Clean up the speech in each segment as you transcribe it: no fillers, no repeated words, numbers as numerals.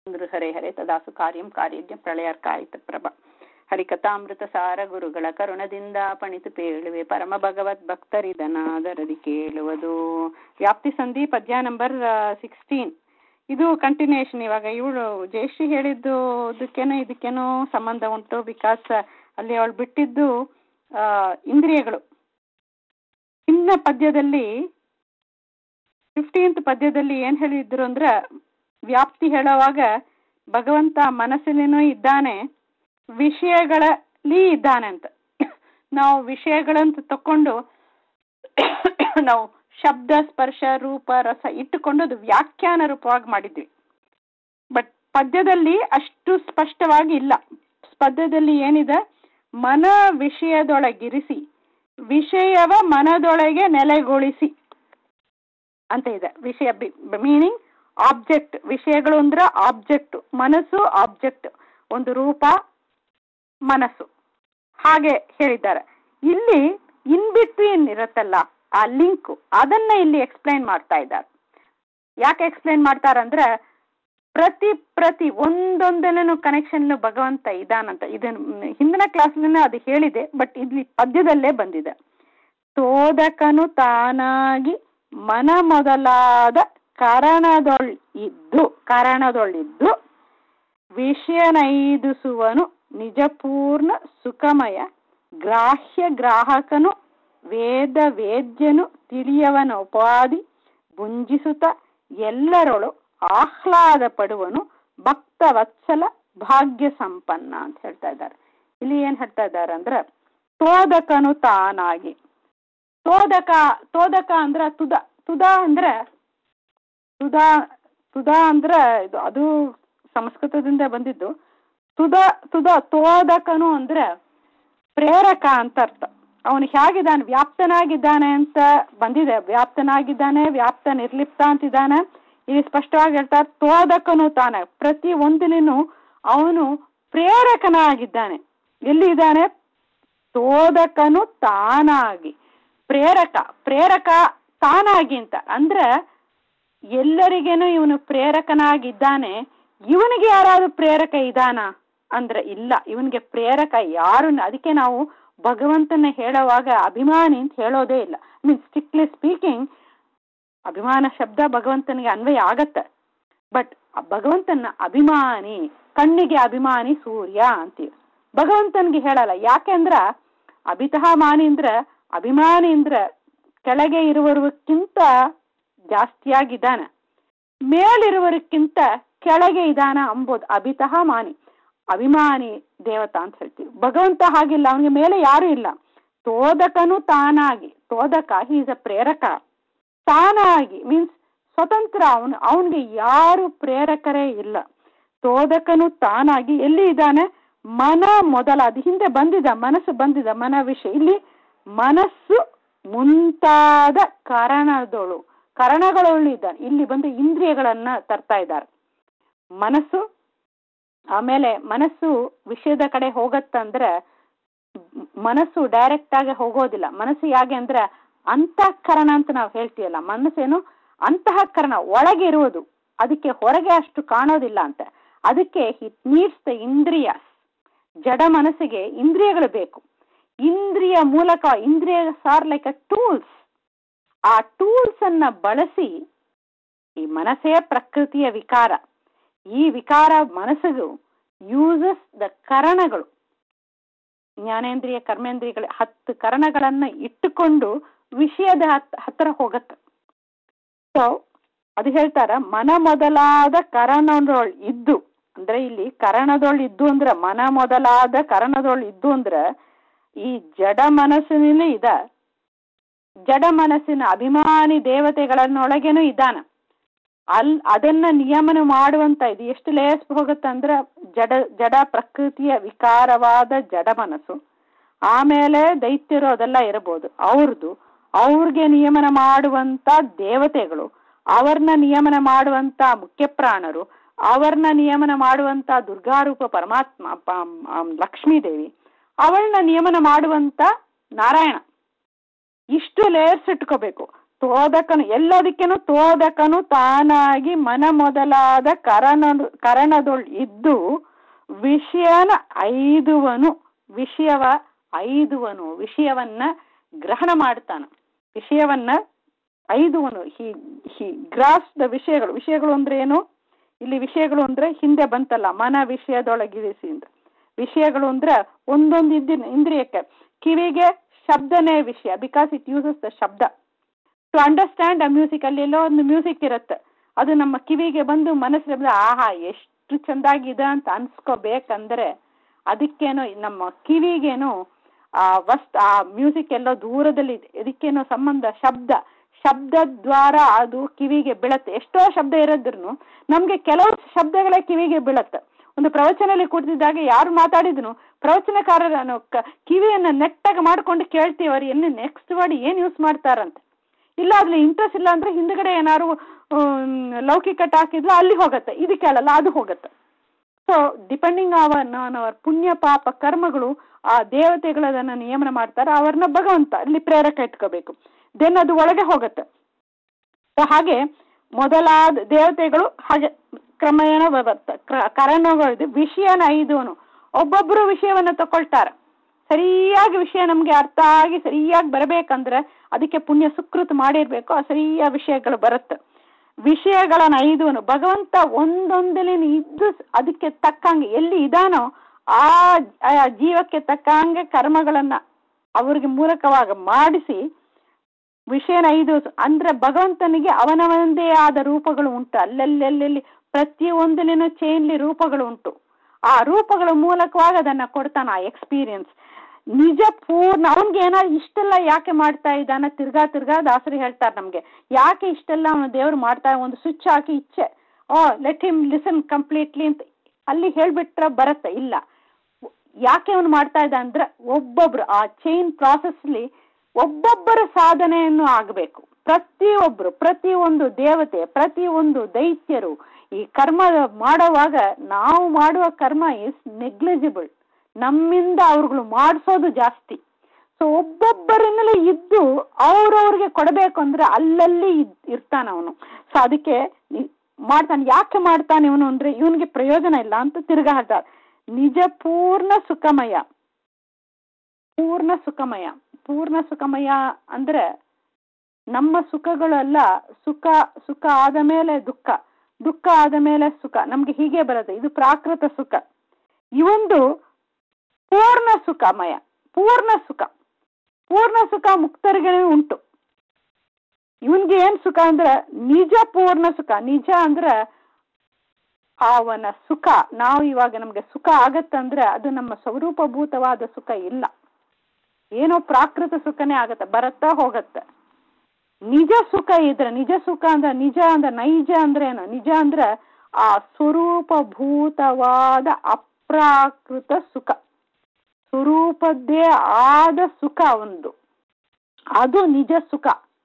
ಹರೇ ಹರೇ ತದಾಸು ಕಾರ್ಯಂ ಕಾರ್ಯಜ್ಞ ಪ್ರಳಯರ್ಕಾಯಿತ ಪ್ರಭ ಹರಿಕಥಾಮೃತ ಸಾರ ಗುರುಗಳ ಕರುಣದಿಂದ ಪಣಿತು ಪೇಳುವೆ ಪರಮ ಭಗವದ್ ಭಕ್ತರಿದನಾದರದಿ ಕೇಳುವುದು. ವ್ಯಾಪ್ತಿ ಸಂಧಿ ಪದ್ಯ ನಂಬರ್ 16. ಇದು ಕಂಟಿನ್ಯೂಷನ್. ಇವಾಗ ಇವಳು ಜಯಶ್ರೀ ಹೇಳಿದ್ದು ಇದಕ್ಕೇನೋ ಸಂಬಂಧ ಉಂಟು. ಬಿಕಾಸ್ ಅಲ್ಲಿ ಅವಳು ಬಿಟ್ಟಿದ್ದು ಇಂದ್ರಿಯಗಳು. ಇನ್ನ ಪದ್ಯದಲ್ಲಿ 15th ಪದ್ಯದಲ್ಲಿ ಏನ್ ಹೇಳಿದ್ರು ಅಂದ್ರೆ, ವ್ಯಾಪ್ತಿ ಹೇಳುವಾಗ ಭಗವಂತ ಮನಸ್ಸಿನೂ ಇದ್ದಾನೆ, ವಿಷಯಗಳಲ್ಲಿ ಇದ್ದಾನೆ ಅಂತ. ನಾವು ವಿಷಯಗಳಂತ ತಕೊಂಡು ನಾವು ಶಬ್ದ ಸ್ಪರ್ಶ ರೂಪ ರಸ ಇಟ್ಟುಕೊಂಡು ಅದು ವ್ಯಾಖ್ಯಾನ ರೂಪವಾಗಿ ಮಾಡಿದ್ವಿ. ಬಟ್ ಪದ್ಯದಲ್ಲಿ ಅಷ್ಟು ಸ್ಪಷ್ಟವಾಗಿ ಇಲ್ಲ. ಪದ್ಯದಲ್ಲಿ ಏನಿದೆ, ಮನ ವಿಷಯದೊಳಗಿರಿಸಿ ವಿಷಯವ ಮನದೊಳಗೆ ನೆಲೆಗೊಳಿಸಿ ಅಂತ ಇದೆ. ವಿಷಯ ಮೀನಿಂಗ್ ಆಬ್ಜೆಕ್ಟ್. ವಿಷಯಗಳು ಅಂದ್ರೆ ಆಬ್ಜೆಕ್ಟ್, ಮನಸ್ಸು ಆಬ್ಜೆಕ್ಟ್, ಒಂದು ರೂಪ ಮನಸ್ಸು, ಹಾಗೆ ಹೇಳಿದ್ದಾರೆ. ಇಲ್ಲಿ ಇನ್ ಬಿಟ್ವೀನ್ ಇರತ್ತಲ್ಲ ಆ ಲಿಂಕ್, ಅದನ್ನ ಇಲ್ಲಿ ಎಕ್ಸ್ಪ್ಲೈನ್ ಮಾಡ್ತಾ ಇದ್ದಾರೆ. ಯಾಕೆ ಎಕ್ಸ್ಪ್ಲೈನ್ ಮಾಡ್ತಾರಂದ್ರೆ, ಪ್ರತಿ ಒಂದೊಂದನೇನು ಕನೆಕ್ಷನ್ ಭಗವಂತ ಇದಾನಂತ. ಇದನ್ನ ಹಿಂದಿನ ಕ್ಲಾಸ್ಲೇ ಅದು ಹೇಳಿದೆ, ಬಟ್ ಇಲ್ಲಿ ಪದ್ಯದಲ್ಲೇ ಬಂದಿದೆ. ತೋದಕನು ತಾನಾಗಿ ಮನ ಮೊದಲಾದ ಕಾರಣದೊಳಿದ್ದು ವಿಷಯನೈದುಸುವನು ನಿಜಪೂರ್ಣ ಸುಖಮಯ ಗ್ರಾಹ್ಯ ಗ್ರಾಹಕನು ವೇದ ವೇದ್ಯನು ತಿಳಿಯವನ ಉಪಾಧಿ ಭುಂಜಿಸುತ್ತ ಎಲ್ಲರೊಳು ಆಹ್ಲಾದ ಪಡುವನು ಭಕ್ತ ವತ್ಸಲ ಭಾಗ್ಯ ಸಂಪನ್ನ ಅಂತ ಹೇಳ್ತಾ ಇದ್ದಾರೆ. ಇಲ್ಲಿ ಏನ್ ಹೇಳ್ತಾ ಇದ್ದಾರೆ ಅಂದ್ರೆ, ತೋದಕನು ತಾನಾಗಿ. ತೋದಕ ಅಂದ್ರೆ ತುದ ಅಂದ್ರೆ ಅದು ಸಂಸ್ಕೃತದಿಂದ ಬಂದಿದ್ದು. ತೋದಕನು ಅಂದ್ರೆ ಪ್ರೇರಕ ಅಂತ ಅರ್ಥ. ಅವನು ಹೇಗಿದ್ದಾನೆ, ವ್ಯಾಪ್ತನಾಗಿದ್ದಾನೆ ಅಂತ ಬಂದಿದೆ. ವ್ಯಾಪ್ತನಾಗಿದ್ದಾನೆ, ವ್ಯಾಪ್ತ ನಿರ್ಲಿಪ್ತ ಅಂತಿದ್ದಾನೆ. ಇಲ್ಲಿ ಸ್ಪಷ್ಟವಾಗಿ ಹೇಳ್ತಾರೆ, ತೋದಕನು ತಾನೆ. ಪ್ರತಿ ಒಂದಿನೂ ಅವನು ಪ್ರೇರಕನಾಗಿದ್ದಾನೆ. ಎಲ್ಲಿದ್ದಾನೆ? ತೋದಕನು ತಾನಾಗಿ. ಪ್ರೇರಕ ತಾನಾಗಿ ಅಂತ ಅಂದ್ರೆ ಎಲ್ಲರಿಗೇನು ಇವನು ಪ್ರೇರಕನಾಗಿದ್ದಾನೆ. ಇವನಿಗೆ ಯಾರಾದ್ರೂ ಪ್ರೇರಕ ಇದಾನ ಅಂದ್ರೆ ಇಲ್ಲ. ಇವನಿಗೆ ಪ್ರೇರಕ ಯಾರು? ಅದಕ್ಕೆ ನಾವು ಭಗವಂತನ ಹೇಳುವಾಗ ಅಭಿಮಾನಿ ಅಂತ ಹೇಳೋದೇ ಇಲ್ಲ. ಸ್ಟ್ರಿಕ್ಟ್ಲಿ ಸ್ಪೀಕಿಂಗ್ ಅಭಿಮಾನ ಶಬ್ದ ಭಗವಂತನಿಗೆ ಅನ್ವಯ ಆಗತ್ತೆ. ಬಟ್ ಭಗವಂತನ ಅಭಿಮಾನಿ, ಕಣ್ಣಿಗೆ ಅಭಿಮಾನಿ ಸೂರ್ಯ ಅಂತೀವಿ, ಭಗವಂತನಿಗೆ ಹೇಳಲ್ಲ. ಯಾಕೆಂದ್ರ ಅಭಿತಃ ಮಾನಿ ಅಂದ್ರೆ, ಅಭಿಮಾನಿ ಅಂದ್ರೆ ಕೆಳಗೆ ಇರುವವರಿಗಿಂತ ಜಾಸ್ತಿಯಾಗಿದ್ದಾನೆ, ಮೇಲಿರುವವರಿಗಿಂತ ಕೆಳಗೆ ಇದ್ದಾನ ಅಂಬೋದು ಅಭಿತಃ ಮಾನಿ, ಅಭಿಮಾನಿ ದೇವತಾ ಅಂತ ಹೇಳ್ತೀವಿ. ಭಗವಂತ ಹಾಗಿಲ್ಲ, ಅವನಿಗೆ ಮೇಲೆ ಯಾರು ಇಲ್ಲ. ತೋದಕನು ತಾನಾಗಿ. ತೋದಕ ಈಸ್ ಅ ಪ್ರೇರಕ. ತಾನಾಗಿ ಮೀನ್ಸ್ ಸ್ವತಂತ್ರ. ಅವನಿಗೆ ಯಾರು ಪ್ರೇರಕರೇ ಇಲ್ಲ. ತೋದಕನು ತಾನಾಗಿ ಎಲ್ಲಿ ಇದ್ದಾನೆ? ಮನ ಮೊದಲ. ಅದು ಹಿಂದೆ ಬಂದಿದೆ, ಮನಸ್ಸು ಬಂದಿದೆ, ಮನ ವಿಷಯ. ಇಲ್ಲಿ ಮನಸ್ಸು ಮುಂತಾದ ಕರಣಗಳು ಇದ್ದಾನೆ. ಇಲ್ಲಿ ಬಂದು ಇಂದ್ರಿಯಗಳನ್ನ ತರ್ತಾ ಇದ್ದಾರೆ. ಮನಸ್ಸು, ಆಮೇಲೆ ಮನಸ್ಸು ವಿಷಯದ ಕಡೆ ಹೋಗತ್ತಂದ್ರೆ ಮನಸ್ಸು ಡೈರೆಕ್ಟ್ ಆಗಿ ಹೋಗೋದಿಲ್ಲ. ಮನಸ್ಸು ಹೇಗೆ ಅಂದ್ರೆ ಅಂತಃಕರಣ ಅಂತ ನಾವು ಹೇಳ್ತೀವಲ್ಲ, ಮನಸ್ಸೇನು ಅಂತಃಕರಣ ಒಳಗೆ ಇರುವುದು, ಅದಕ್ಕೆ ಹೊರಗೆ ಅಷ್ಟು ಕಾಣೋದಿಲ್ಲ ಅಂತ. ಅದಕ್ಕೆ ಇಟ್ ನೀಡ್ಸ್ ದ ಇಂದ್ರಿಯ. ಜಡ ಮನಸ್ಸಿಗೆ ಇಂದ್ರಿಯಗಳು ಬೇಕು. ಇಂದ್ರಿಯ ಮೂಲಕ, ಇಂದ್ರಿಯ ಆರ್ ಲೈಕ್ ಅ ಟೂಲ್ಸ್. ಆ ಟೂಲ್ಸ್ ಅನ್ನ ಬಳಸಿ, ಈ ಮನಸ್ಸೇ ಪ್ರಕೃತಿಯ ವಿಕಾರ. ಈ ವಿಕಾರ ಮನಸ್ಸಿಗೂ ಯೂಸಸ್ ದ ಕರಣಗಳು, ಜ್ಞಾನೇಂದ್ರಿಯ ಕರ್ಮೇಂದ್ರಿಯಗಳ 10 ಕರಣಗಳನ್ನ ಇಟ್ಟುಕೊಂಡು ವಿಷಯದ ಹತ್ತಿರ ಹೋಗತ್ತೆ. ಸೊ ಅದು ಹೇಳ್ತಾರ, ಮನ ಮೊದಲಾದ ಕರಣದೊಳ್ ಇದ್ದು ಅಂದ್ರೆ, ಇಲ್ಲಿ ಕರಣದೊಳ್ ಇದ್ದು ಅಂದ್ರೆ, ಮನ ಮೊದಲಾದ ಕರಣದೊಳ್ ಇದ್ದು ಅಂದ್ರೆ ಈ ಜಡ ಮನಸ್ಸಿನಲ್ಲಿ ಇದೆ. ಜಡ ಮನಸ್ಸಿನ ಅಭಿಮಾನಿ ದೇವತೆಗಳನ್ನೊಳಗೇನು ಇದ್ದಾನ. ಅದನ್ನ ನಿಯಮನ ಮಾಡುವಂತ ಇದು ಎಷ್ಟು ಲೇಸ್ ಹೋಗುತ್ತಂದ್ರೆ, ಜಡ ಪ್ರಕೃತಿಯ ವಿಕಾರವಾದ ಜಡ ಮನಸ್ಸು, ಆಮೇಲೆ ದೈತ್ಯರು ಅದೆಲ್ಲ ಇರಬಹುದು ಅವ್ರಿಗೆ ನಿಯಮನ ಮಾಡುವಂತ ದೇವತೆಗಳು, ಅವ್ರನ್ನ ನಿಯಮನ ಮಾಡುವಂತ ಮುಖ್ಯ ಪ್ರಾಣರು, ಅವ್ರನ್ನ ನಿಯಮನ ಮಾಡುವಂತ ದುರ್ಗಾರೂಪ ಪರಮಾತ್ಮ ಲಕ್ಷ್ಮೀದೇವಿ, ಅವಳನ್ನ ನಿಯಮನ ಮಾಡುವಂತ ನಾರಾಯಣ. ಇಷ್ಟು ಲೇಯರ್ಸ್ ಇಟ್ಕೋಬೇಕು. ತೋದಕನು ಎಲ್ಲದಕ್ಕೇನು ತೋದಕನು ತಾನಾಗಿ ಮನ ಮೊದಲಾದ ಕರಣದೊಳ್ ಇದ್ದು ವಿಷಯನ ಐದುವನು ವಿಷಯವನ್ನ ಗ್ರಹಣ ಮಾಡ್ತಾನ. ವಿಷಯವನ್ನ ಐದುವನು ಹಿ ಗ್ರಾಸ್ ದ ವಿಷಯಗಳು ಅಂದ್ರೆ ಏನು? ಇಲ್ಲಿ ವಿಷಯಗಳು ಅಂದ್ರೆ ಹಿಂದೆ ಬಂತಲ್ಲ, ಮನ ವಿಷಯದೊಳಗಿರಿಸಿ ಅಂತ. ವಿಷಯಗಳು ಅಂದ್ರೆ ಒಂದೊಂದು ಇಂದ್ರಿಯಕ್ಕೆ. ಕಿವಿಗೆ ಶಬ್ದನೇ ವಿಷಯ, ಬಿಕಾಸ್ ಇಟ್ ಯೂಸಸ್ ದ ಶಬ್ದ ಟು ಅಂಡರ್ಸ್ಟ್ಯಾಂಡ್ ಅ ಮ್ಯೂಸಿಕ್. ಅಲ್ಲಿ ಎಲ್ಲೋ ಒಂದು ಮ್ಯೂಸಿಕ್ ಇರುತ್ತೆ, ಅದು ನಮ್ಮ ಕಿವಿಗೆ ಬಂದು ಮನಸ್ಸಿಗೆ ಆಹಾ ಎಷ್ಟು ಚೆಂದಾಗಿದೆ ಅಂತ ಅನ್ಸ್ಕೋಬೇಕಂದ್ರೆ ಅದಕ್ಕೇನೋ ನಮ್ಮ ಕಿವಿಗೇನೋ ಆ ಮ್ಯೂಸಿಕ್ ಎಲ್ಲೋ ದೂರದಲ್ಲಿ ಇದಕ್ಕೇನೋ ಸಂಬಂಧ ಶಬ್ದ ದ್ವಾರ ಅದು ಕಿವಿಗೆ ಬೀಳತ್ತೆ. ಎಷ್ಟೋ ಶಬ್ದ ಇರೋದ್ರೂ ನಮ್ಗೆ ಕೆಲವು ಶಬ್ದಗಳೇ ಕಿವಿಗೆ ಬೀಳತ್ತೆ. ಒಂದು ಪ್ರವಚನಲ್ಲಿ ಕೂಡ್ತಿದ್ದಾಗ ಯಾರು ಮಾತಾಡಿದ್ರು ಪ್ರವಚನಕಾರರನ್ನು ಕಿವಿಯನ್ನ ನೆಟ್ಟಾಗಿ ಮಾಡ್ಕೊಂಡು ಕೇಳ್ತೀವಿ, ಅವ್ರು ಎಲ್ಲಿ ನೆಕ್ಸ್ಟ್ ವರ್ಡ್ ಏನ್ ಯೂಸ್ ಮಾಡ್ತಾರಂತ. ಇಲ್ಲ ಅದ್ರಲ್ಲಿ ಇಂಟ್ರೆಸ್ಟ್ ಇಲ್ಲ ಅಂದ್ರೆ ಹಿಂದ್ಗಡೆ ಏನಾದ್ರು ಲೌಕಿಕ ಹಾಕಿದ್ರು ಅಲ್ಲಿ ಹೋಗತ್ತೆ, ಇದು ಕೇಳಲ್ಲ ಅದು ಹೋಗತ್ತೆ. ಸೊ ಡಿಪೆಂಡಿಂಗ್ ಅವರ್ ಪುಣ್ಯ ಪಾಪ ಕರ್ಮಗಳು ಆ ದೇವತೆಗಳನ್ನ ನಿಯಮನ ಮಾಡ್ತಾರೆ, ಅವ್ರನ್ನ ಭಗವಂತ ಅಲ್ಲಿ ಪ್ರೇರಕ ಇಟ್ಕೋಬೇಕು, ದೆನ್ ಅದು ಒಳಗೆ ಹೋಗತ್ತೆ. ಸೊ ಹಾಗೆ ಮೊದಲಾದ ದೇವತೆಗಳು ಹಾಗೆ ಕ್ರಮೇಣ ಕರಣಗಳು ವಿಷಯನ ಐದುವನು. ಒಬ್ಬೊಬ್ರು ವಿಷಯವನ್ನ ತಕೊಳ್ತಾರೆ. ಸರಿಯಾಗಿ ವಿಷಯ ನಮ್ಗೆ ಅರ್ಥ ಆಗಿ ಸರಿಯಾಗಿ ಬರಬೇಕಂದ್ರೆ ಅದಕ್ಕೆ ಪುಣ್ಯ ಸುಕೃತ ಮಾಡಿರ್ಬೇಕು, ಆ ಸರಿಯಾದ ವಿಷಯಗಳು ಬರುತ್ತೆ. ವಿಷಯಗಳನ್ನ ಐದುವನು ಭಗವಂತ ಒಂದೊಂದಲಿ ಇದ್ದು ಅದಕ್ಕೆ ತಕ್ಕಂಗೆ ಎಲ್ಲಿ ಇದಾನೋ ಆ ಜೀವಕ್ಕೆ ತಕ್ಕಂಗೆ ಕರ್ಮಗಳನ್ನ ಅವ್ರಿಗೆ ಮೂಲಕವಾಗಿ ಮಾಡಿಸಿ ವಿಷಯನ ಐದು ಅಂದ್ರೆ ಭಗವಂತನಿಗೆ ಅವನವನದೇ ಆದ ರೂಪಗಳು ಉಂಟು. ಅಲ್ಲೆಲ್ಲೆಲ್ಲಿ ಪ್ರತಿಯೊಂದಲಿನ ಚೈನ್ಲಿ ರೂಪಗಳು ಉಂಟು. ಆ ರೂಪಗಳ ಮೂಲಕವಾಗಿ ಅದನ್ನ ಕೊಡ್ತಾನ ಆ ಎಕ್ಸ್ಪೀರಿಯನ್ಸ್. ನಿಜ ಪೂರ್ಣ ಅವನ್ಗೆ ಏನಾದ್ರು ಇಷ್ಟೆಲ್ಲ ಯಾಕೆ ಮಾಡ್ತಾ ಇದ್ದಾನ ತಿರ್ಗಾ ದಾಸರಿ ಹೇಳ್ತಾರೆ ನಮ್ಗೆ, ಯಾಕೆ ಇಷ್ಟೆಲ್ಲ ಅವನು ದೇವ್ರು ಮಾಡ್ತಾ, ಒಂದು ಸ್ವಿಚ್ ಹಾಕಿ ಇಚ್ಛೆ ಲೆಟ್ ಹಿಮ್ ಲಿಸನ್ ಕಂಪ್ಲೀಟ್ಲಿ ಅಂತ ಅಲ್ಲಿ ಹೇಳ್ಬಿಟ್ರೆ ಬರುತ್ತೆ. ಇಲ್ಲ, ಯಾಕೆ ಅವನು ಮಾಡ್ತಾ ಇದ್ದ ಅಂದ್ರೆ ಒಬ್ಬೊಬ್ರು ಆ ಚೈನ್ ಪ್ರಾಸೆಸ್ಲಿ ಒಬ್ಬೊಬ್ಬರ ಸಾಧನೆಯನ್ನು ಆಗಬೇಕು. ಪ್ರತಿಯೊಂದು ದೇವತೆ, ಪ್ರತಿಯೊಂದು ದೈತ್ಯರು ಈ ಕರ್ಮ ಮಾಡೋವಾಗ ನಾವು ಮಾಡುವ ಕರ್ಮ ಇಸ್ ನೆಗ್ಲಿಜಿಬಲ್, ನಮ್ಮಿಂದ ಅವ್ರುಗಳು ಮಾಡಿಸೋದು ಜಾಸ್ತಿ. ಸೊ ಒಬ್ಬೊಬ್ಬರನ್ನೆಲ್ಲ ಇದ್ದು ಅವ್ರವ್ರಿಗೆ ಕೊಡಬೇಕು ಅಂದ್ರೆ ಅಲ್ಲಲ್ಲಿ ಇರ್ತಾನ ಅವನು. ಸೊ ಅದಕ್ಕೆ ಮಾಡ್ತಾನೆ. ಯಾಕೆ ಮಾಡ್ತಾನೆ ಇವನು ಅಂದ್ರೆ ಇವನಿಗೆ ಪ್ರಯೋಜನ ಇಲ್ಲ ಅಂತ ತಿರ್ಗಾ ಹೇಳ್ತಾರೆ. ನಿಜ ಪೂರ್ಣ ಸುಖಮಯ ಅಂದ್ರೆ ನಮ್ಮ ಸುಖಗಳೆಲ್ಲ ಸುಖ ಆದ ಮೇಲೆ ದುಃಖ ಆದ ಮೇಲೆ ಸುಖ ನಮ್ಗೆ ಹೀಗೆ ಬರುತ್ತೆ. ಇದು ಪ್ರಾಕೃತ ಸುಖ. ಇವಂದು ಪೂರ್ಣ ಸುಖ ಮುಕ್ತರಿಗೆ ಉಂಟು. ಇವನ್ಗೆ ಏನ್ ಸುಖ ಅಂದ್ರೆ ನಿಜ ಪೂರ್ಣ ಸುಖ. ನಿಜ ಅಂದ್ರೆ ಅವನ ಸುಖ. ನಾವು ಇವಾಗ ನಮ್ಗೆ ಸುಖ ಆಗತ್ತಂದ್ರೆ ಅದು ನಮ್ಮ ಸ್ವರೂಪಭೂತವಾದ ಸುಖ ಇಲ್ಲ, ಏನೋ ಪ್ರಾಕೃತ ಸುಖನೇ ಆಗತ್ತೆ, ಬರತ್ತಾ ಹೋಗತ್ತೆ. ನಿಜ ಸುಖ ಇದ್ರೆ ನಿಜ ನೈಜ ಅಂದ್ರೆ ಏನು? ನಿಜ ಅಂದ್ರೆ ಆ ಸ್ವರೂಪಭೂತವಾದ ಅಪ್ರಾಕೃತ ಸುಖ, ಸ್ವರೂಪದ್ದೇ ಆದ ಸುಖ ಒಂದು, ಅದು ನಿಜ ಸುಖ.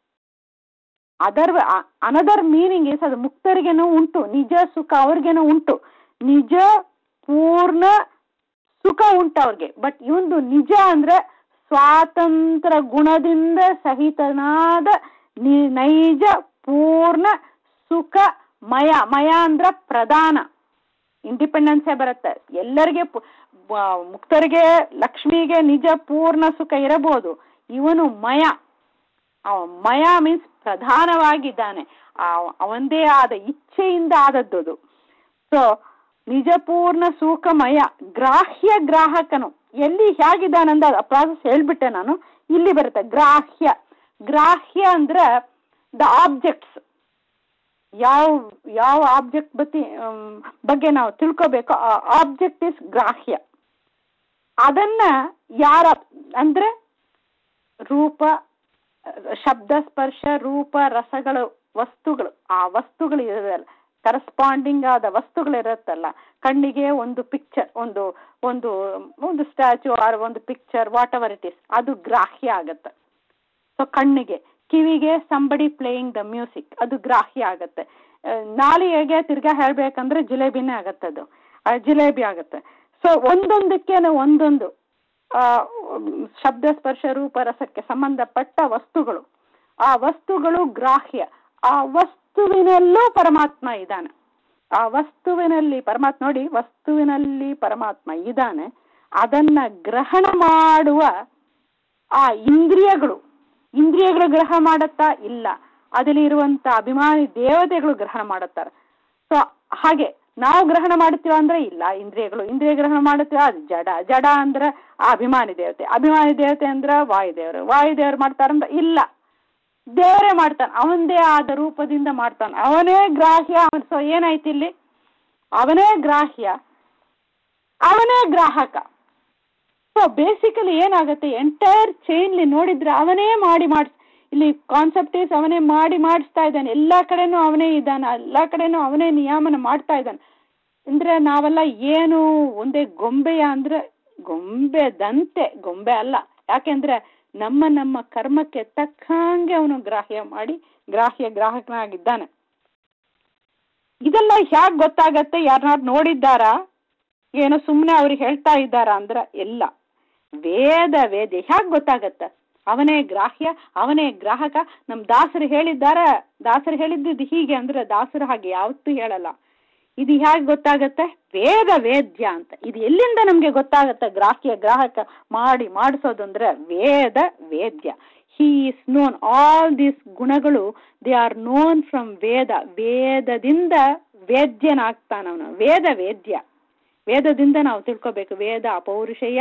ಅನದರ್ ಮೀನಿಂಗ್ ಇಸ್ ಅದು ಮುಕ್ತರಿಗೇನೂ ಉಂಟು, ನಿಜ ಸುಖ ಅವ್ರಿಗೇನೂ ಉಂಟು, ನಿಜ ಪೂರ್ಣ ಸುಖ ಉಂಟು ಅವ್ರಿಗೆ. ಬಟ್ ಇವಂದು ನಿಜ ಅಂದ್ರೆ ಸ್ವಾತಂತ್ರ್ಯ ಗುಣದಿಂದ ಸಹಿತನಾದ ನೈಜ ಪೂರ್ಣ ಸುಖ ಮಯ ಅಂದ್ರ ಪ್ರಧಾನ, ಇಂಡಿಪೆಂಡೆನ್ಸೇ ಬರುತ್ತೆ ಎಲ್ಲರಿಗೆ. ಮುಕ್ತರಿಗೆ ಲಕ್ಷ್ಮಿಗೆ ನಿಜ ಪೂರ್ಣ ಸುಖ ಇರಬಹುದು, ಇವನು ಮಯ ಮೀನ್ಸ್ ಪ್ರಧಾನವಾಗಿದ್ದಾನೆ, ಅವಂದೇ ಆದ ಇಚ್ಛೆಯಿಂದ ಆದದ್ದು. ಸೊ ನಿಜ ಪೂರ್ಣ ಸುಖಮಯ ಗ್ರಾಹಕನು ಎಲ್ಲಿ ಹೇಗಿದ್ದಾನಂದ ಪ್ರಾಸೆಸ್ ಹೇಳ್ಬಿಟ್ಟೆ ನಾನು. ಇಲ್ಲಿ ಬರುತ್ತೆ ಗ್ರಾಹ್ಯ ಅಂದ್ರೆ ದ ಆಬ್ಜೆಕ್ಟ್ಸ್. ಯಾವ ಆಬ್ಜೆಕ್ಟ್ ಬಗ್ಗೆ ನಾವು ತಿಳ್ಕೋಬೇಕು, ಆ ಆಬ್ಜೆಕ್ಟ್ ಇಸ್ ಗ್ರಾಹ್ಯ. ಅದನ್ನ ಯಾರ ಅಂದ್ರೆ ರೂಪ, ಶಬ್ದ, ಸ್ಪರ್ಶ, ರೂಪ, ರಸಗಳು, ವಸ್ತುಗಳು, ಆ ವಸ್ತುಗಳು ಇರೋದಲ್ಲ, ಕರೆಸ್ಪಾಂಡಿಂಗ್ ಆದ ವಸ್ತುಗಳು ಇರುತ್ತಲ್ಲ. ಕಣ್ಣಿಗೆ ಒಂದು ಪಿಕ್ಚರ್, ಒಂದು ಸ್ಟ್ಯಾಚು ಆರ್ ಒಂದು picture, whatever it is, ಅದು ಗ್ರಾಹ್ಯ ಆಗತ್ತೆ. ಸೊ ಕಣ್ಣಿಗೆ, ಕಿವಿಗೆ ಸಂಬಡಿ ಪ್ಲೇಯಿಂಗ್ ದ ಮ್ಯೂಸಿಕ್, ಅದು ಗ್ರಾಹ್ಯ ಆಗತ್ತೆ. ನಾಲಿಗೆಗೆ ತಿರ್ಗಾ ಹೇಳ್ಬೇಕಂದ್ರೆ ಜಿಲೇಬಿನೇ ಆಗತ್ತೆ, ಅದು ಜಿಲೇಬಿ ಆಗತ್ತೆ. ಸೊ ಒಂದೊಂದಕ್ಕೇನು ಒಂದೊಂದು ಶಬ್ದ, ಸ್ಪರ್ಶ, ರೂಪ, ರಸಕ್ಕೆ ಸಂಬಂಧಪಟ್ಟ ವಸ್ತುಗಳು ಆ ವಸ್ತುಗಳು ಗ್ರಾಹ್ಯ. ಆ ವಸ್ತುವಿನಲ್ಲೂ ಪರಮಾತ್ಮ ಇದ್ದಾನೆ. ಆ ವಸ್ತುವಿನಲ್ಲಿ ಪರಮಾತ್ಮ, ನೋಡಿ, ವಸ್ತುವಿನಲ್ಲಿ ಪರಮಾತ್ಮ ಇದ್ದಾನೆ. ಅದನ್ನ ಗ್ರಹಣ ಮಾಡುವ ಆ ಇಂದ್ರಿಯಗಳು ಗ್ರಹಣ ಮಾಡತ್ತಾ? ಇಲ್ಲ. ಅದರಲ್ಲಿರುವಂತ ಅಭಿಮಾನಿ ದೇವತೆಗಳು ಗ್ರಹಣ ಮಾಡುತ್ತಾರೆ. ಸೊ ಹಾಗೆ ನಾವು ಗ್ರಹಣ ಮಾಡುತ್ತೀವ ಅಂದ್ರೆ ಇಲ್ಲ. ಇಂದ್ರಿಯ ಗ್ರಹಣ ಮಾಡುತ್ತೀವ, ಅದು ಜಡ ಅಂದ್ರೆ ಆ ಅಭಿಮಾನಿ ದೇವತೆ ಅಂದ್ರೆ ವಾಯುದೇವರು ಮಾಡ್ತಾರಂದ್ರೆ ಇಲ್ಲ, ದೇವರೇ ಮಾಡ್ತಾನೆ. ಅವನದೇ ಆದ ರೂಪದಿಂದ ಮಾಡ್ತಾನೆ. ಅವನೇ ಗ್ರಾಹ್ಯ. ಸೊ ಏನಾಯ್ತು ಇಲ್ಲಿ? ಅವನೇ ಗ್ರಾಹ್ಯ, ಅವನೇ ಗ್ರಾಹಕ. ಸೊ ಬೇಸಿಕಲಿ ಏನಾಗುತ್ತೆ, ಎಂಟೈರ್ ಚೈನ್ಲಿ ನೋಡಿದ್ರೆ ಅವನೇ ಇಲ್ಲಿ ಕಾನ್ಸೆಪ್ಟ್ ಈಸ್ ಅವನೇ ಮಾಡಿಸ್ತಾ ಇದ್ದಾನೆ. ಎಲ್ಲಾ ಕಡೆನೂ ಅವನೇ ಇದ್ದಾನೆ, ಎಲ್ಲಾ ಕಡೆನೂ ಅವನೇ ನಿಯಾಮನ ಮಾಡ್ತಾ ಇದ್ದಾನೆ. ಅಂದ್ರೆ ನಾವೆಲ್ಲ ಏನು ಒಂದೇ ಗೊಂಬೆಯ ಅಂದ್ರೆ ಗೊಂಬೆದಂತೆ, ಗೊಂಬೆ ಅಲ್ಲ. ಯಾಕೆಂದ್ರೆ ನಮ್ಮ ಕರ್ಮಕ್ಕೆ ತಕ್ಕಂಗೆ ಅವನು ಗ್ರಾಹಕನಾಗಿದ್ದಾನೆ. ಇದೆಲ್ಲ ಹೇಗೆ ಗೊತ್ತಾಗತ್ತೆ? ಯಾರನ್ನಾರು ನೋಡಿದ್ದಾರಾ? ಏನೋ ಸುಮ್ಮನೆ ಅವ್ರಿಗೆ ಹೇಳ್ತಾ ಇದ್ದಾರಾ ಅಂದ್ರೆ ಎಲ್ಲ ವೇದ ಹೇಗೆ ಗೊತ್ತಾಗತ್ತ? ಅವನೇ ಗ್ರಾಹ್ಯ, ಅವನೇ ಗ್ರಾಹಕ. ನಮ್ ದಾಸರು ಹೇಳಿದ್ದು ಹೀಗೆ ಅಂದ್ರೆ ದಾಸರು ಹಾಗೆ ಯಾವತ್ತೂ ಹೇಳಲ್ಲ. ಇದು ಹೇಗೆ ಗೊತ್ತಾಗತ್ತೆ? ವೇದ್ಯ ಅಂತ. ಇದು ಎಲ್ಲಿಂದ ನಮ್ಗೆ ಗೊತ್ತಾಗತ್ತೆ? ಗ್ರಾಹಕ ಮಾಡಿಸೋದು ಅಂದ್ರೆ ವೇದ್ಯ. He is known. All these ಗುಣಗಳು ದೇ ಆರ್ ನೋನ್ ಫ್ರಮ್ ವೇದದಿಂದ ವೇದ್ಯನಾಗ್ತಾನವನು. ವೇದ್ಯ. ವೇದದಿಂದ ನಾವು ತಿಳ್ಕೋಬೇಕು. ವೇದ ಅಪೌರುಷೇಯ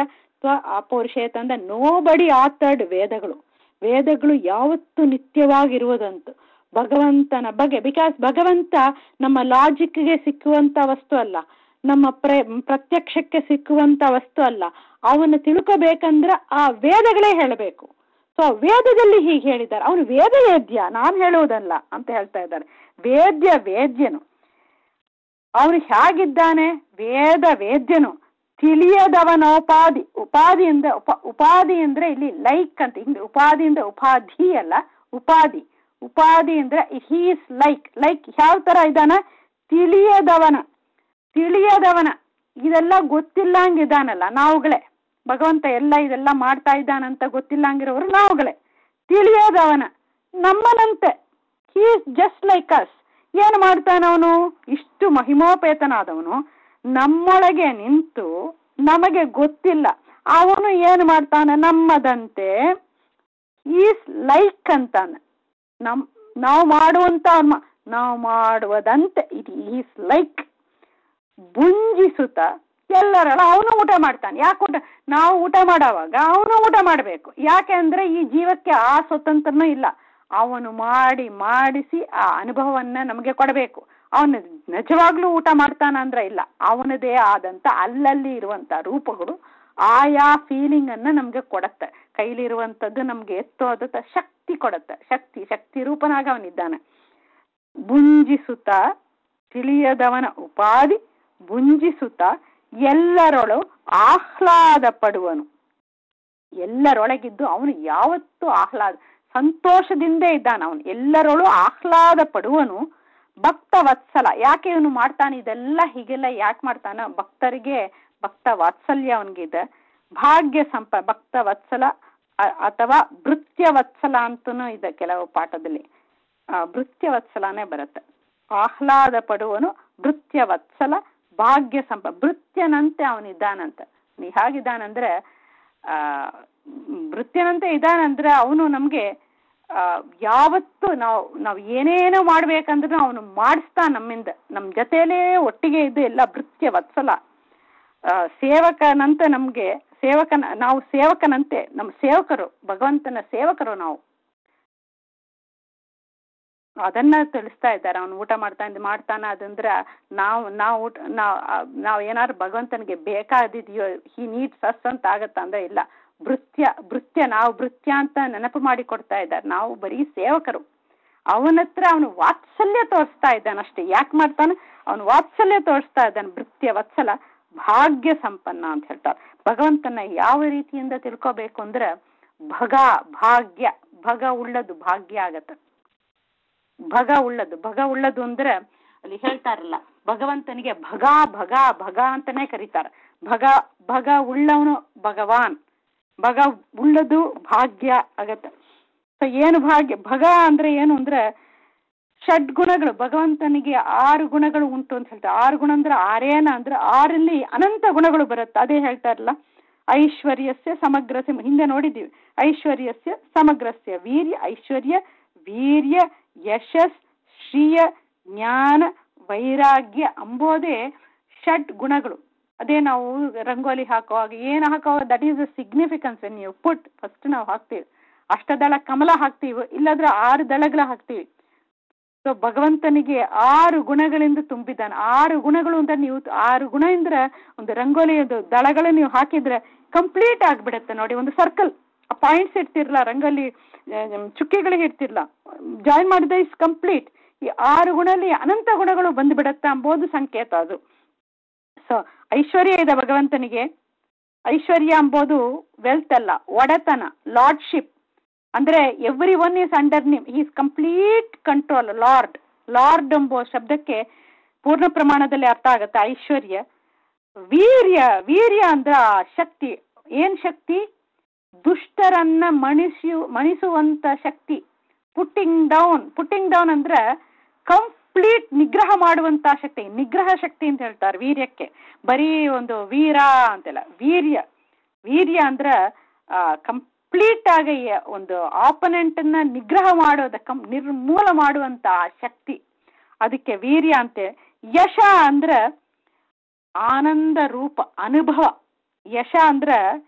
ತಂದ ನೋಬಡಿ ಆಥರ್ಡ್ ವೇದಗಳು ಯಾವತ್ತೂ ನಿತ್ಯವಾಗಿರುವುದಂತ ಭಗವಂತನ ಬಗ್ಗೆ. ಬಿಕಾಸ್ ಭಗವಂತ ನಮ್ಮ ಲಾಜಿಕ್ಗೆ ಸಿಕ್ಕುವಂತ ವಸ್ತು ಅಲ್ಲ, ನಮ್ಮ ಪ್ರತ್ಯಕ್ಷಕ್ಕೆ ಸಿಕ್ಕುವಂತ ವಸ್ತು ಅಲ್ಲ. ಅವನು ತಿಳ್ಕೋಬೇಕಂದ್ರೆ ಆ ವೇದಗಳೇ ಹೇಳಬೇಕು. ಸೊ ವೇದದಲ್ಲಿ ಹೀಗೆ ಹೇಳಿದ್ದಾರೆ. ಅವನು ವೇದ್ಯ, ನಾನು ಹೇಳುವುದಲ್ಲ ಅಂತ ಹೇಳ್ತಾ ಇದ್ದಾರೆ. ವೇದ್ಯನು ಅವನು ಹೇಗಿದ್ದಾನೆ? ವೇದ್ಯನು. ತಿಳಿಯದವನ ಉಪಾಧಿ ಅಂದ್ರೆ ಇಲ್ಲಿ ಲೈಕ್ ಅಂತ. ಉಪಾಧಿಯಿಂದ ಉಪಾಧಿ ಅಲ್ಲ, ಉಪಾಧಿ ಅಂದ್ರೆ ಹಿ ಇಸ್ ಲೈಕ್ ಯಾವ ತರ ಇದ್ದಾನ? ತಿಳಿಯದವನ ಇದೆಲ್ಲ ಗೊತ್ತಿಲ್ಲಂಗಿದ್ದಾನಲ್ಲ ನಾವುಗಳೇ. ಭಗವಂತ ಇದೆಲ್ಲ ಮಾಡ್ತಾ ಇದ್ದಾನಂತ ಗೊತ್ತಿಲ್ಲಂಗಿರೋರು ನಾವುಗಳೇ. ತಿಳಿಯದವನ ನಮ್ಮನಂತೆ, he is just like us. ಏನು ಮಾಡ್ತಾನವನು? ಇಷ್ಟು ಮಹಿಮೋಪೇತನಾದವನು ನಮ್ಮೊಳಗೆ ನಿಂತು ನಮಗೆ ಗೊತ್ತಿಲ್ಲ. ಅವನು ಏನು ಮಾಡ್ತಾನೆ? ನಮ್ಮದಂತೆ ಈಸ್ ಲೈಕ್ ಅಂತಾನೆ. ನಾವು ಮಾಡುವುದಂತೆ ಇಟ್ ಈಸ್ ಲೈಕ್. ಭುಂಜಿಸುತ್ತ ಎಲ್ಲರಳ ಅವನು ಊಟ ಮಾಡ್ತಾನೆ. ಯಾಕೆ ನಾವು ಊಟ ಮಾಡೋವಾಗ ಅವನು ಊಟ ಮಾಡಬೇಕು. ಯಾಕೆ ಅಂದ್ರೆ ಈ ಜೀವಕ್ಕೆ ಆ ಸ್ವತಂತ್ರನೂ ಇಲ್ಲ. ಅವನು ಮಾಡಿಸಿ ಆ ಅನುಭವವನ್ನ ನಮಗೆ ಕೊಡಬೇಕು. ಅವನು ನಿಜವಾಗ್ಲೂ ಊಟ ಮಾಡ್ತಾನ ಅಂದ್ರೆ ಇಲ್ಲ. ಅವನದೇ ಆದಂತ ಅಲ್ಲಲ್ಲಿ ಇರುವಂತ ರೂಪಗಳು ಆಯಾ ಫೀಲಿಂಗ್ ಅನ್ನ ನಮ್ಗೆ ಕೊಡತ್ತೆ. ಕೈಲಿರುವಂತದ್ದು ನಮ್ಗೆ ಎತ್ತೋದ ಶಕ್ತಿ ಕೊಡತ್ತೆ. ಶಕ್ತಿ ರೂಪನಾಗ ಅವನಿದ್ದಾನೆ. ಭುಂಜಿಸುತ್ತ ತಿಳಿಯದವನ ಉಪಾಧಿ ಭುಂಜಿಸುತ್ತ ಎಲ್ಲರೊಳು ಆಹ್ಲಾದ ಪಡುವನು. ಎಲ್ಲರೊಳಗಿದ್ದು ಅವನು ಯಾವತ್ತೂ ಸಂತೋಷದಿಂದೇ ಇದ್ದಾನೆ. ಅವನು ಎಲ್ಲರೊಳು ಆಹ್ಲಾದ ಪಡುವನು. ಭಕ್ತ ವತ್ಸಲ. ಯಾಕೆ ಇವನು ಮಾಡ್ತಾನೆ ಇದೆಲ್ಲ? ಹೀಗೆಲ್ಲ ಯಾಕೆ ಮಾಡ್ತಾನ? ಭಕ್ತರಿಗೆ ಭಕ್ತ ವಾತ್ಸಲ್ಯ ಅವನಿಗಿದೆ. ಭಾಗ್ಯ ಭಕ್ತ ವತ್ಸಲ ಅಥವಾ ಭೃತ್ಯ ವತ್ಸಲ ಅಂತನೂ ಇದೆ ಕೆಲವು ಪಾಠದಲ್ಲಿ. ಭೃತ್ಯ ವತ್ಸಲನೇ ಬರುತ್ತೆ. ಆಹ್ಲಾದ ಪಡುವನು ಭೃತ್ಯ ವತ್ಸಲ ಭಾಗ್ಯ ಭೃತ್ಯನಂತೆ ಅವನಿದ್ದಾನಂತ. ಹೇಗಿದ್ದಾನಂದ್ರೆ ಭೃತ್ಯನಂತೆ ಇದ್ದಾನಂದ್ರೆ ಅವನು ನಮ್ಗೆ ಯಾವತ್ತು ನಾವು ಏನೇನೋ ಮಾಡ್ಬೇಕಂದ್ರೂ ಅವನು ಮಾಡಿಸ್ತಾ ನಮ್ಮಿಂದ, ನಮ್ಮ ಜೊತೆಲೇ ಒಟ್ಟಿಗೆ ಇದ್ದು ಎಲ್ಲ ಭೃತ್ಯ ವತ್ಸಲ. ಸೇವಕನಂತೆ ನಾವು ಸೇವಕನಂತೆ, ನಮ್ಮ ಸೇವಕರು, ಭಗವಂತನ ಸೇವಕರು ನಾವು. ಅದನ್ನ ತಿಳಿಸ್ತಾ ಇದ್ದಾರೆ. ಅವನು ಊಟ ಮಾಡ್ತಾನ ಅದಂದ್ರ ನಾವು ಏನಾದ್ರು ಭಗವಂತನಿಗೆ ಬೇಕಾದಿದೆಯೋ, ಹಿ ನೀಡ್ಸ್ ಅಸ್ ಅಂತ ಆಗತ್ತ ಅಂದ್ರೆ ಇಲ್ಲ. ನಾವು ಭೃತ್ಯ ಅಂತ ನೆನಪು ಮಾಡಿ ಕೊಡ್ತಾ ಇದ್ದಾರೆ. ನಾವು ಬರೀ ಸೇವಕರು. ಅವನತ್ರ ಅವನು ವಾತ್ಸಲ್ಯ ತೋರಿಸ್ತಾ ಇದ್ದಾನೆ ಅಷ್ಟೇ. ಯಾಕೆ ಮಾಡ್ತಾನೆ? ಅವನು ವಾತ್ಸಲ್ಯ ತೋರಿಸ್ತಾ ಇದ್ದಾನೆ. ಭೃತ್ಯ ವತ್ಸಲ ಭಾಗ್ಯ ಸಂಪನ್ನ ಅಂತ ಹೇಳ್ತಾರೆ. ಭಗವಂತನ ಯಾವ ರೀತಿಯಿಂದ ತಿಳ್ಕೋಬೇಕು ಅಂದ್ರೆ ಭಗ ಉಳ್ಳದು ಭಾಗ್ಯ ಆಗತ್ತೆ. ಭಗ ಉಳ್ಳದು ಅಂದ್ರೆ ಅಲ್ಲಿ ಹೇಳ್ತಾರಲ್ಲ, ಭಗವಂತನಿಗೆ ಭಗ ಅಂತಾನೆ ಕರೀತಾರೆ. ಭಗ ಉಳ್ಳವನು ಭಗವಾನ್. ಭಗ ಉಳ್ಳದು ಭಾಗ್ಯ ಆಗತ್ತೆ. ಸೊ ಏನು ಭಗ ಅಂದ್ರೆ ಏನು ಅಂದ್ರೆ ಷಡ್ಗುಣಗಳು, ಭಗವಂತನಿಗೆ 6 ಗುಣಗಳು ಉಂಟು ಅಂತ ಹೇಳ್ತಾರೆ. 6 ಗುಣ ಅಂದ್ರೆ ಆರೇನ ಅಂದ್ರೆ 6ರಲ್ಲಿ ಅನಂತ ಗುಣಗಳು ಬರುತ್ತೆ. ಅದೇ ಹೇಳ್ತಾರಲ್ಲ, ಐಶ್ವರ್ಯಸ್ಯ ಸಮಗ್ರಸ್ಯ, ಹಿಂದೆ ನೋಡಿದ್ದೀವಿ. ಐಶ್ವರ್ಯಸ್ಯ ಸಮಗ್ರಸ್ಯ ವೀರ್ಯ, ಐಶ್ವರ್ಯ ವೀರ್ಯ ಯಶಸ್ ಶ್ರಿಯ ಜ್ಞಾನ ವೈರಾಗ್ಯ ಅಂಬೋದೇ ಷಡ್ ಗುಣಗಳು. ಅದೇ ನಾವು ರಂಗೋಲಿ ಹಾಕುವಾಗ ಏನು ಹಾಕುವಾಗ that is the significance. When you put, first ನಾವು ಹಾಕ್ತೀವಿ ಅಷ್ಟದಳ ಕಮಲ ಹಾಕ್ತೀವಿ, ಇಲ್ಲಾಂದ್ರೆ 6 ದಳಗಳ ಹಾಕ್ತೀವಿ. ಸೊ ಭಗವಂತನಿಗೆ 6 ಗುಣಗಳಿಂದ ತುಂಬಿದ್ದಾನೆ. 6 ಗುಣಗಳು ಅಂತ ನೀವು 6 ಗುಣ ಇಂದ್ರೆ ಒಂದು ರಂಗೋಲಿ ಒಂದು ದಳಗಳು ನೀವು ಹಾಕಿದ್ರೆ ಕಂಪ್ಲೀಟ್ ಆಗ್ಬಿಡುತ್ತೆ ನೋಡಿ. ಒಂದು ಸರ್ಕಲ್ ಪಾಯಿಂಟ್ಸ್ ಇಡ್ತಿರ್ಲ, ರಂಗೋಲಿ ಚುಕ್ಕೆಗಳಿಗೆ ಇಡ್ತಿರ್ಲ, ಜಾಯಿನ್ ಮಾಡಿದ್ರೆ ಇಸ್ ಕಂಪ್ಲೀಟ್. ಈ 6 ಗುಣಲ್ಲಿ ಅನಂತ ಗುಣಗಳು ಬಂದ್ಬಿಡತ್ತೆ ಅಂಬೋದು ಸಂಕೇತ ಅದು. ಸೊ ಐಶ್ವರ್ಯ ಇದೆ ಭಗವಂತನಿಗೆ. ಐಶ್ವರ್ಯ ಅಂಬೋದು ವೆಲ್ತ್ ಅಲ್ಲ, ಒಡೆತನ, ಲಾರ್ಡ್ಶಿಪ್. ಅಂದ್ರೆ every one is under him, is complete control. Lord ಎಂಬ ಶಬ್ದಕ್ಕೆ ಪೂರ್ಣ ಪ್ರಮಾಣದಲ್ಲಿ ಅರ್ಥ ಆಗುತ್ತೆ ಐಶ್ವರ್ಯ. ವೀರ್ಯ ಅಂದ್ರ ಶಕ್ತಿ. ಏನ್ ಶಕ್ತಿ? ದುಷ್ಟರನ್ನ ಮಣಿಸುವಂತ ಶಕ್ತಿ. ಪುಟ್ಟಿಂಗ್ ಡೌನ್ ಅಂದ್ರೆ ಕಂಪ್ಲೀಟ್ ನಿಗ್ರಹ ಮಾಡುವಂತ ಶಕ್ತಿ. ನಿಗ್ರಹ ಶಕ್ತಿ ಅಂತ ಹೇಳ್ತಾರೆ ವೀರ್ಯಕ್ಕೆ. ಬರೀ ಒಂದು ವೀರ ಅಂತೆಲ್ಲ. ವೀರ್ಯ ಅಂದ್ರ ಕಂಪ್ಲೀಟ್ ಆಗಿ ಒಂದು ಆಪೋನೆಂಟ್ ಅನ್ನ ನಿಗ್ರಹ ಮಾಡೋದ, ನಿರ್ಮೂಲ ಮಾಡುವಂತ ಶಕ್ತಿ, ಅದಕ್ಕೆ ವೀರ್ಯ ಅಂತೆ. ಯಶ ಅಂದ್ರ ಆನಂದ ರೂಪ, ಅನುಭವ. ಯಶ ಅಂದ್ರ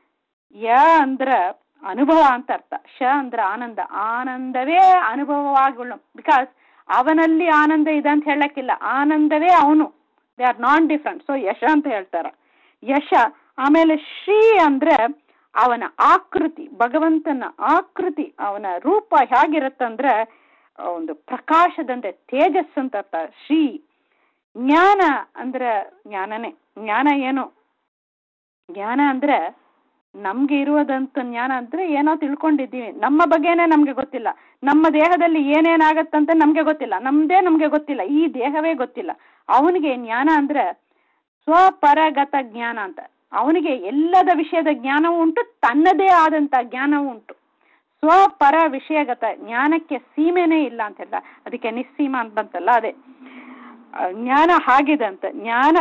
ಅಂದ್ರ ಅನುಭವ ಅಂತ ಅರ್ಥ. ಅಂದ್ರ ಆನಂದ, ಆನಂದವೇ ಅನುಭವವಾಗುಳ್ಳ. ಬಿಕಾಸ್ ಅವನಲ್ಲಿ ಆನಂದ ಇದೆ ಅಂತ ಹೇಳಕ್ಕಿಲ್ಲ, ಆನಂದವೇ ಅವನು. They are non different. So ಯಶ ಅಂತ ಹೇಳ್ತಾರ, ಯಶ. ಆಮೇಲೆ ಶ್ರೀ ಅಂದ್ರೆ ಅವನ ಆಕೃತಿ, ಭಗವಂತನ ಆಕೃತಿ, ಅವನ ರೂಪ ಹೇಗಿರುತ್ತಂದ್ರೆ ಒಂದು ಪ್ರಕಾಶದಂತೆ, ತೇಜಸ್ ಅಂತ ಅರ್ಥ ಶ್ರೀ. ಜ್ಞಾನ ಅಂದ್ರೆ ಜ್ಞಾನನೇ. ಜ್ಞಾನ ಏನು? ಜ್ಞಾನ ಅಂದ್ರೆ ನಮ್ಗೆ ಇರುವುದಂತ ಜ್ಞಾನ ಅಂದ್ರೆ ಏನೋ ತಿಳ್ಕೊಂಡಿದ್ದೀವಿ, ನಮ್ಮ ಬಗ್ಗೆನೇ ನಮ್ಗೆ ಗೊತ್ತಿಲ್ಲ. ನಮ್ಮ ದೇಹದಲ್ಲಿ ಏನೇನಾಗತ್ತಂತ ನಮ್ಗೆ ಗೊತ್ತಿಲ್ಲ, ನಮ್ಗೆ ಗೊತ್ತಿಲ್ಲ, ಈ ದೇಹವೇ ಗೊತ್ತಿಲ್ಲ. ಅವನಿಗೆ ಜ್ಞಾನ ಅಂದ್ರೆ ಸ್ವಪರಗತ ಜ್ಞಾನ ಅಂತ. ಅವನಿಗೆ ಎಲ್ಲದ ವಿಷಯದ ಜ್ಞಾನವೂ ಉಂಟು, ತನ್ನದೇ ಆದಂತ ಜ್ಞಾನವೂ ಉಂಟು. ಸ್ವಪರ ವಿಷಯಗತ ಜ್ಞಾನಕ್ಕೆ ಸೀಮೆನೇ ಇಲ್ಲ ಅಂತ ಹೇಳ್ದ. ಅದಕ್ಕೆ ನಿಸ್ಸೀಮ ಅಂತ ಬಂತಲ್ಲ, ಅದೇ ಜ್ಞಾನ ಹಾಗಿದೆ ಅಂತ. ಜ್ಞಾನ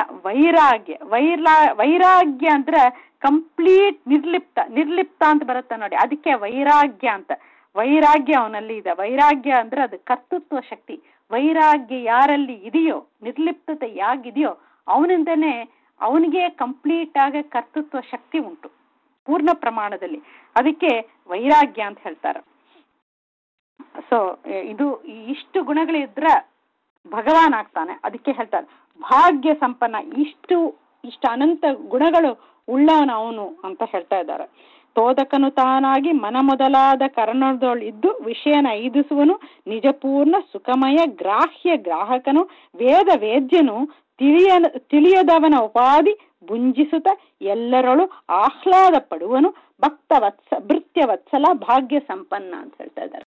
ವೈರಾಗ್ಯ ಅಂದ್ರೆ ಕಂಪ್ಲೀಟ್ ನಿರ್ಲಿಪ್ತ ಅಂತ ಬರುತ್ತೆ ನೋಡಿ, ಅದಕ್ಕೆ ವೈರಾಗ್ಯ ಅಂತ. ವೈರಾಗ್ಯ ಅವನಲ್ಲಿ ಇದೆ. ವೈರಾಗ್ಯ ಅಂದ್ರೆ ಅದು ಕರ್ತೃತ್ವ ಶಕ್ತಿ. ವೈರಾಗ್ಯ ಯಾರಲ್ಲಿ ಇದೆಯೋ, ನಿರ್ಲಿಪ್ತತೆ ಯಾಗಿದೆಯೋ ಅವನಿಂದನೇ ಅವನಿಗೆ ಕಂಪ್ಲೀಟ್ ಆಗಿ ಕರ್ತೃತ್ವ ಶಕ್ತಿ ಉಂಟು ಪೂರ್ಣ ಪ್ರಮಾಣದಲ್ಲಿ. ಅದಕ್ಕೆ ವೈರಾಗ್ಯ ಅಂತ ಹೇಳ್ತಾರೆ. ಸೊ ಇದು ಇಷ್ಟು ಗುಣಗಳಿದ್ರ ಭಗವಾನ್ ಆಗ್ತಾನೆ. ಅದಕ್ಕೆ ಹೇಳ್ತಾರೆ ಭಾಗ್ಯ ಸಂಪನ್ನ. ಇಷ್ಟು ಅನಂತ ಗುಣಗಳು ಉಳ್ಳವನ ಅವನು ಅಂತ ಹೇಳ್ತಾ ಇದ್ದಾರೆ. ತೋದಕನು ತಾನಾಗಿ ಮನ ಮೊದಲಾದ ಕರ್ಣದೊಳಿದ್ದು ವಿಷಯನ ಐದಿಸುವನು, ನಿಜಪೂರ್ಣ ಸುಖಮಯ ಗ್ರಾಹ್ಯ ಗ್ರಾಹಕನು, ವೇದ ವೇದ್ಯನು, ತಿಳಿಯದವನ ಉಪಾಧಿ ಭುಂಜಿಸುತ್ತ ಎಲ್ಲರಳು ಆಹ್ಲಾದ ಪಡುವನು, ಭೃತ್ಯ ವತ್ಸಲ ಭಾಗ್ಯ ಸಂಪನ್ನ ಅಂತ ಹೇಳ್ತಾ ಇದ್ದಾರೆ.